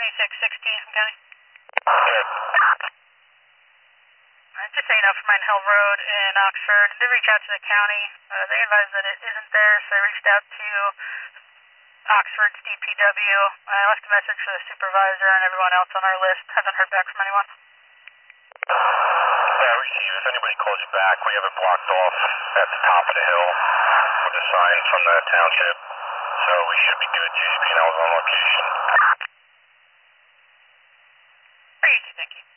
2616 from County. Just so you know, from Mine Hill Road in Oxford, I did reach out to the county. They advised that it isn't there, so I reached out to Oxford's DPW. I left a message for the supervisor and everyone else on our list. Haven't heard back from anyone. Yeah, receive. If anybody calls you back, we have it blocked off at the top of the hill with a sign from the township. So we should be good. JCP&L is on location. Thank you.